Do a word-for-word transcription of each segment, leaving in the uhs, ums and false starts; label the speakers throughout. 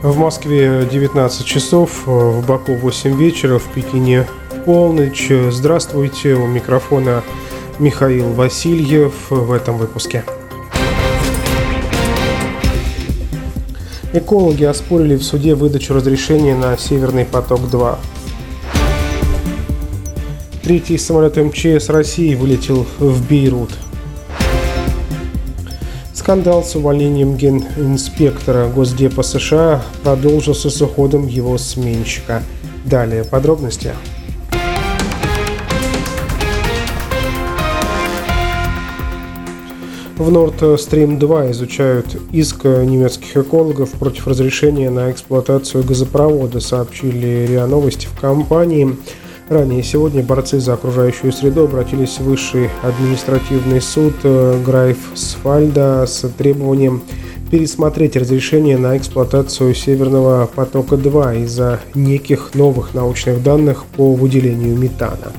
Speaker 1: В Москве девятнадцать часов, в Баку восемь вечера, в Пекине полночь. Здравствуйте, у микрофона Михаил Васильев в этом выпуске. Экологи оспорили в суде выдачу разрешения на «Северный поток-два». Третий самолет эм че эс России вылетел в Бейрут. Скандал с увольнением генинспектора Госдепа США продолжился с уходом его сменщика. Далее подробности. В Nord Stream два изучают иск немецких экологов против разрешения на эксплуатацию газопровода, сообщили РИА Новости в компании. Ранее сегодня борцы за окружающую среду обратились в Высший административный суд Грайфсвальда с требованием пересмотреть разрешение на эксплуатацию Северного потока-два из-за неких новых научных данных по выделению метана.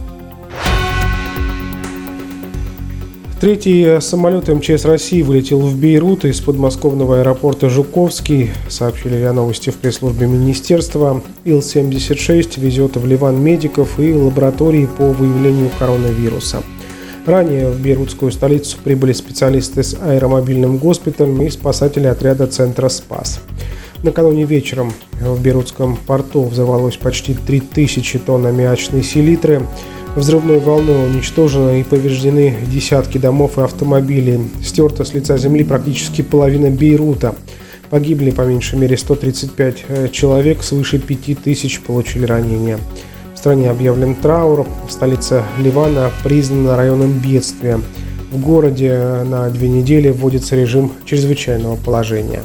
Speaker 1: Третий самолет эм че эс России вылетел в Бейрут из подмосковного аэропорта Жуковский, сообщили РИА Новости в пресс-службе министерства. Ил семьдесят шесть везет в Ливан медиков и лаборатории по выявлению коронавируса. Ранее в бейрутскую столицу прибыли специалисты с аэромобильным госпиталем и спасатели отряда центра «Спас». Накануне вечером в бейрутском порту взорвалось почти три тысячи тонн аммиачной селитры. Взрывной волной уничтожены и повреждены десятки домов и автомобилей. Стерта с лица земли практически половина Бейрута. Погибли по меньшей мере сто тридцать пять человек, свыше пяти тысяч получили ранения. В стране объявлен траур. Столица Ливана признана районом бедствия. В городе на две недели вводится режим чрезвычайного положения.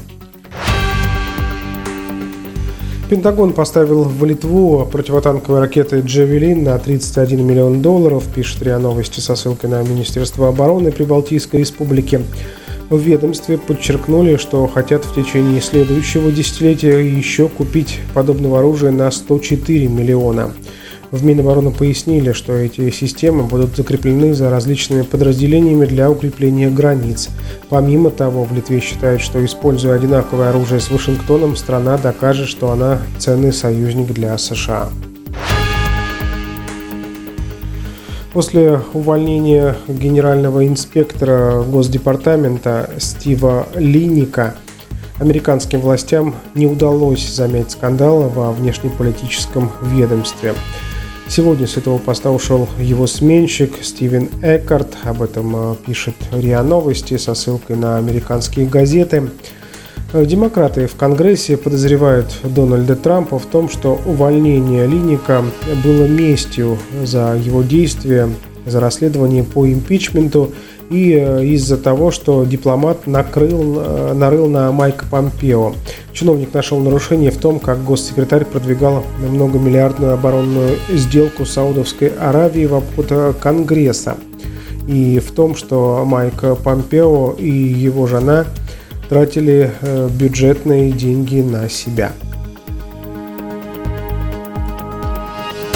Speaker 1: Пентагон поставил в Литву противотанковые ракеты «Джавелин» на тридцать один миллион долларов, пишет РИА Новости со ссылкой на Министерство обороны Прибалтийской республики. В ведомстве подчеркнули, что хотят в течение следующего десятилетия еще купить подобного оружия на сто четыре миллиона. В Минобороны пояснили, что эти системы будут закреплены за различными подразделениями для укрепления границ. Помимо того, в Литве считают, что, используя одинаковое оружие с Вашингтоном, страна докажет, что она ценный союзник для США. После увольнения генерального инспектора Госдепартамента Стива Линника американским властям не удалось замять скандала во внешнеполитическом ведомстве. Сегодня с этого поста ушел его сменщик Стивен Эккарт. Об этом пишет РИА Новости со ссылкой на американские газеты. Демократы в Конгрессе подозревают Дональда Трампа в том, что увольнение Линника было местью за его действия, за расследование по импичменту и из-за того, что дипломат накрыл, нарыл на Майка Помпео. Чиновник нашел нарушение в том, как госсекретарь продвигал многомиллиардную оборонную сделку с Саудовской Аравией в обход Конгресса, и в том, что Майк Помпео и его жена тратили бюджетные деньги на себя.